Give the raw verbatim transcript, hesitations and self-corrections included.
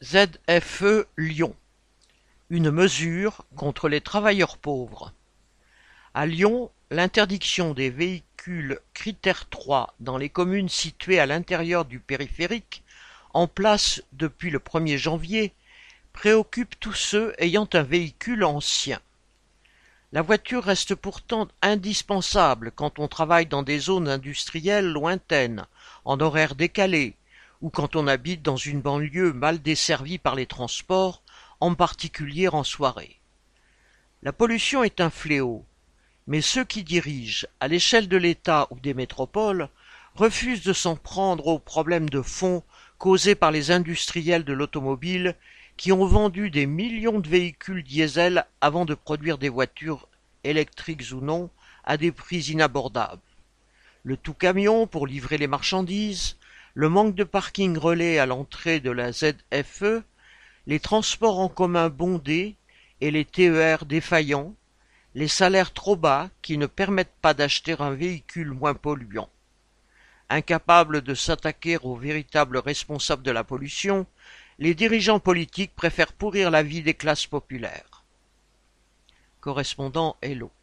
Z F E Lyon. Une mesure contre les travailleurs pauvres. À Lyon, l'interdiction des véhicules critère trois dans les communes situées à l'intérieur du périphérique, en place depuis le premier janvier, préoccupe tous ceux ayant un véhicule ancien. La voiture reste pourtant indispensable quand on travaille dans des zones industrielles lointaines, en horaires décalés, ou quand on habite dans une banlieue mal desservie par les transports, en particulier en soirée. La pollution est un fléau, mais ceux qui dirigent, à l'échelle de l'État ou des métropoles, refusent de s'en prendre aux problèmes de fond causés par les industriels de l'automobile qui ont vendu des millions de véhicules diesel avant de produire des voitures, électriques ou non, à des prix inabordables. Le tout-camion pour livrer les marchandises, le manque de parking relais à l'entrée de la Z F E, les transports en commun bondés et les T E R défaillants, les salaires trop bas qui ne permettent pas d'acheter un véhicule moins polluant. Incapables de s'attaquer aux véritables responsables de la pollution, les dirigeants politiques préfèrent pourrir la vie des classes populaires. Correspondant Hello.